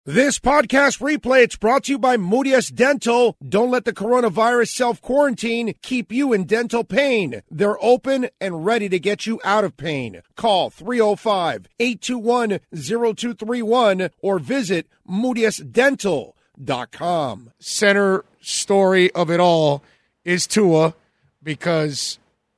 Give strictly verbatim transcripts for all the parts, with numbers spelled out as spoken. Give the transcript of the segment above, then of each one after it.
This podcast replay, it's brought to you by Moodius Dental. Don't let the coronavirus self-quarantine keep you in dental pain. They're open and ready to get you out of pain. Call three oh five, eight two one, oh two three one or visit moodius dental dot com. Center story of it all is Tua, because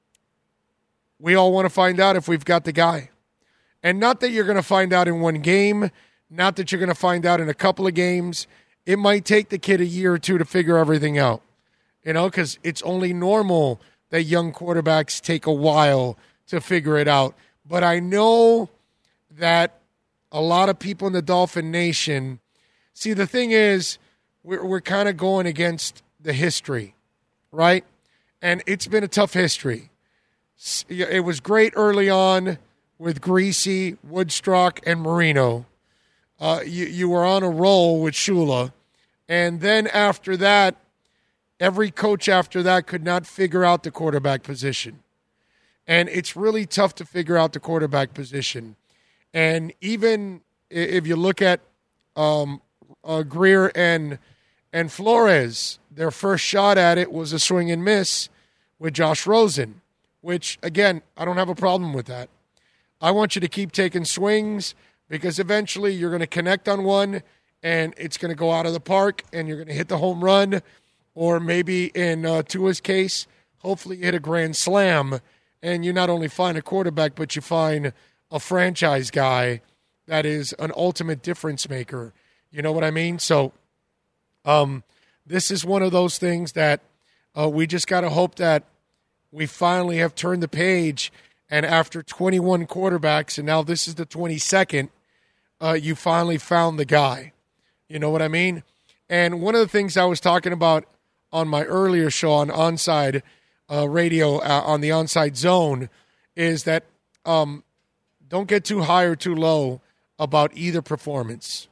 we all want to find out if we've got the guy. And not that you're going to find out in one game, not that you're going to find out in a couple of games. It might take the kid a year or two to figure everything out, you know, because it's only normal that young quarterbacks take a while to figure it out. But I know that a lot of people in the Dolphin Nation, see, the thing is, we're, we're kind of going against the history, right? And it's been a tough history. It was great early on with Greasy, Woodstock, and Marino. Uh, you, you were on a roll with Shula. And then after that, every coach after that could not figure out the quarterback position. And it's really tough to figure out the quarterback position. And even if you look at um, uh, Greer and and Flores, their first shot at it was a swing and miss with Josh Rosen, which, again, I don't have a problem with that. I want you to keep taking swings, because eventually you're going to connect on one and it's going to go out of the park and you're going to hit the home run, or maybe in uh, Tua's case, hopefully you hit a grand slam and you not only find a quarterback, but you find a franchise guy that is an ultimate difference maker. You know what I mean? So um, this is one of those things that uh, we just got to hope that we finally have turned the page. And after twenty-one quarterbacks, and now this is the twenty-second, uh, you finally found the guy. You know what I mean? And one of the things I was talking about on my earlier show on Onside uh, Radio, uh, on the Onside Zone, is that um, don't get too high or too low about either performance.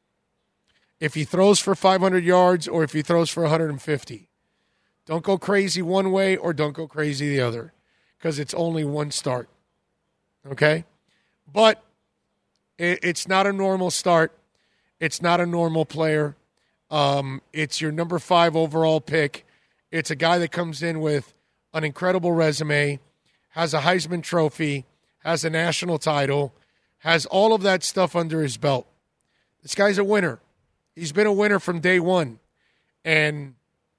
If he throws for five hundred yards or if he throws for one hundred fifty, don't go crazy one way or don't go crazy the other, because it's only one start, okay? But it, it's not a normal start. It's not a normal player. Um, it's your number five overall pick. It's a guy that comes in with an incredible resume, has a Heisman Trophy, has a national title, has all of that stuff under his belt. This guy's a winner. He's been a winner from day one. And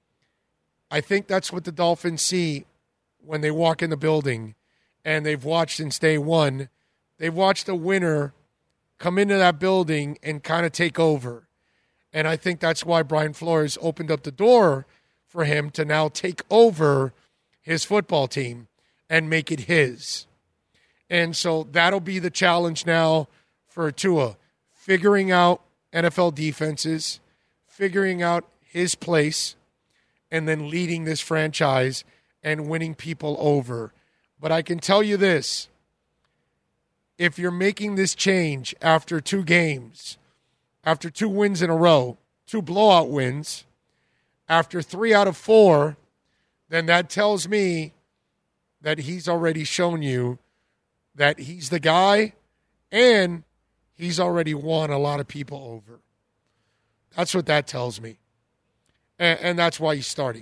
I think that's what the Dolphins see when they walk in the building, and they've watched since day one. They've watched a winner come into that building and kind of take over. And I think that's why Brian Flores opened up the door for him to now take over his football team and make it his. And so that'll be the challenge now for Tua, figuring out N F L defenses, figuring out his place, and then leading this franchise and winning people over. But I can tell you this, if you're making this change after two games, after two wins in a row, two blowout wins, after three out of four, then that tells me that he's already shown you that he's the guy, and he's already won a lot of people over. That's what that tells me. And, and that's why he's starting.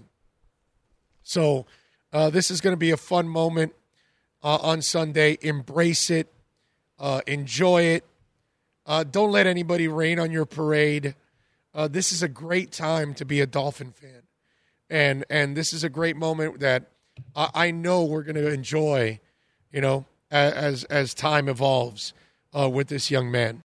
So uh, this is going to be a fun moment uh, on Sunday. Embrace it. Uh, enjoy it. Uh, don't let anybody rain on your parade. Uh, this is a great time to be a Dolphin fan. And and this is a great moment that I, I know we're going to enjoy, you know, as as time evolves uh, with this young man.